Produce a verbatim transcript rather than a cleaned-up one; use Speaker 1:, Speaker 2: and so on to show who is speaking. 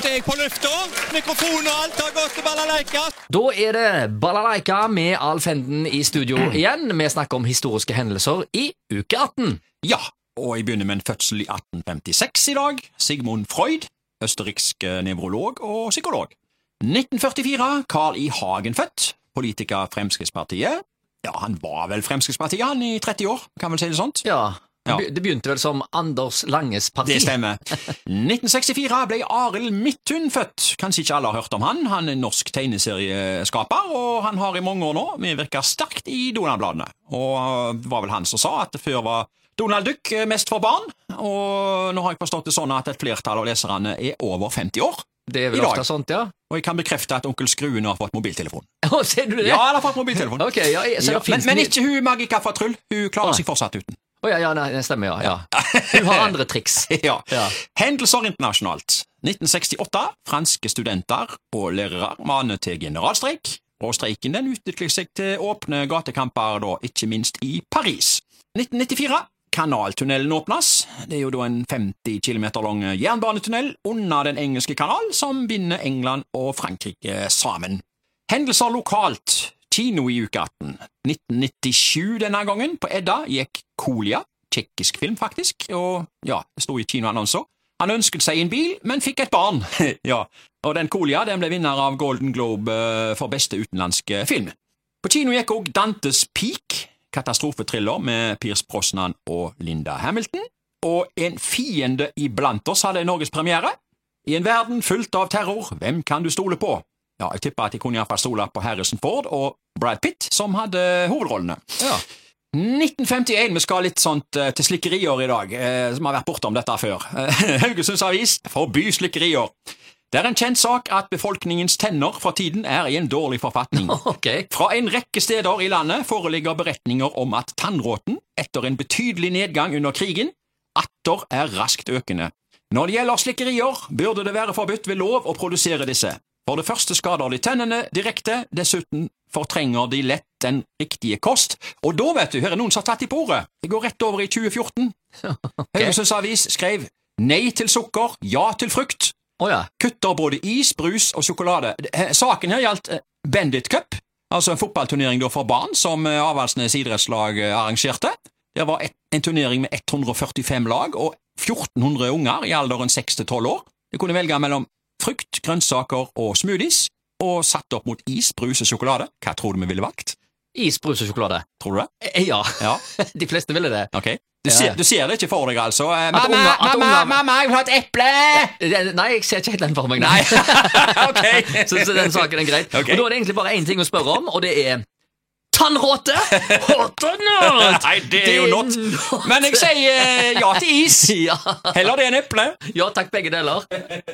Speaker 1: snart er jeg på lufta. Mikrofon og alt har gått til balalaika.
Speaker 2: Da er det balalaika med Alf Henden i studio igjen. Vi snakker om historiske hendelser i uke atten.
Speaker 1: Ja, og jeg begynner med en fødsel i atten femtiseks i dag. Sigmund Freud, østerriksk nevrolog og psykolog. nitten førtifire, Carl I. Hagen født, politiker Fremskrittspartiet. Ja, han var vel Fremskrittspartiet han i tretti år, kan vel si det sånt?
Speaker 2: Ja,
Speaker 1: Ja.
Speaker 2: det begynte vel som Anders Langes parti.
Speaker 1: Det stemmer. nitten sekstifire ble Arild Midthun født. Kanskje ikke alle har hørt om han. Han er norsk tegneserieskaper, og han har i mange år nå medvirket sterkt i Donald-bladene. Og det var vel han som sa at det før var Donald Duck mest for barn, og nå har jeg forstått det sånn at et flertall av leserne er over femti år.
Speaker 2: Det er vel
Speaker 1: I dag.
Speaker 2: ofte sånt, ja.
Speaker 1: Og jeg kan bekrefte at onkel Skruen har fått mobiltelefon.
Speaker 2: Å, ser du det?
Speaker 1: Ja, han har fått mobiltelefon.
Speaker 2: Ok, ja, jeg, så
Speaker 1: Ja,
Speaker 2: det
Speaker 1: men,
Speaker 2: finnes
Speaker 1: men
Speaker 2: mye-
Speaker 1: ikke hun Magika fra Tryll. Hun klarer
Speaker 2: Nei.
Speaker 1: seg fortsatt uten.
Speaker 2: Å ja, ja, nei, det stemmer, ja. ja. Hun har andre triks.
Speaker 1: Ja.
Speaker 2: Ja.
Speaker 1: Hendelser internasjonalt. nitten sekstiåtte. Franske studenter og lærere maner til generalstreik, og streiken den utvikler seg til åpne gatekamper, da, ikke minst i Paris. nitten nittifire. Kanaltunnelen åpnes. Det er jo da en femti kilometer lang jernbanetunnel under den engelske kanal, som binder England og Frankrike sammen. Hendelser lokalt. Kino i uke atten. nitten nittisju denne gangen. På Edda gikk Kolia, tjekkisk film faktisk, og ja, det stod i kinoannonser. Han ønsket seg en bil, men fikk et barn. Ja, og den Kolia den ble vinner av Golden Globe eh, for beste utenlandske film. På kino gikk også Dantes Peak, katastrofetriller med Pierce Brosnan og Linda Hamilton, og En fiende iblant oss hadde Norges premiere. I en verden fullt av terror, hvem kan du stole på? Ja, jeg tipper at jeg kunne i hvert fall stole på Harrison Ford og Brad Pitt, som hadde hovedrollene.
Speaker 2: Ja.
Speaker 1: nitten femtien, vi skal litt sånt eh, til slikkerier i dag, eh, som har vært borte om dette før. Haugesunds Avis, forby slikkerier. Det er en kjent sak at befolkningens tenner fra tiden er i en dårlig forfatning.
Speaker 2: Ok.
Speaker 1: Fra en rekke steder i landet foreligger beretninger om at tannråten, etter en betydelig nedgang under krigen, atter er raskt økende. Når det gjelder slikkerier, burde det være forbudt ved lov å produsere disse. For det første skader de tennene direkte, dessuten fortrenger de lett den riktige kost. Og da, vet du, her er noen som har tatt i på ordet. Det går rett over i tjue fjorten. Haugesunds Avis skrev nei til sukker, ja til frukt.
Speaker 2: Å ja.
Speaker 1: Kutter både is, brus og sjokolade. Eh, Saken her gjaldt eh, Bandit Cup, altså en fotballturnering da for barn som eh, Avaldsnes idrettslag eh, arrangerte. Det var et, en turnering med hundre og førtifem lag og fjorten hundre unger i alderen seks til tolv år. De kunne velge mellom frukt, grønnsaker og smoothies, og satt opp mot is, brus og sjokolade. Hva tror du vi ville valgt?
Speaker 2: Is, brus og sjokolade.
Speaker 1: Tror du det?
Speaker 2: Eh, Ja,
Speaker 1: Ja,
Speaker 2: de fleste ville det.
Speaker 1: ok. Du,
Speaker 2: Ja.
Speaker 1: ser, du ser det ikke for deg, altså. Eh, men-
Speaker 2: At unger- at unger-
Speaker 1: mamma, jeg vil ha et eple!
Speaker 2: Eh, Nei, jeg ser ikke helt den for meg.
Speaker 1: Nei, ok.
Speaker 2: så, så den saken er greit.
Speaker 1: Ok.
Speaker 2: Og da er det egentlig bare én ting å spørre om, og det er tannråte! Hottenåt!
Speaker 1: Nei, det er jo not. Men jeg sier eh, ja til is.
Speaker 2: Ja.
Speaker 1: Heller det enn eple.
Speaker 2: ja, takk begge deler.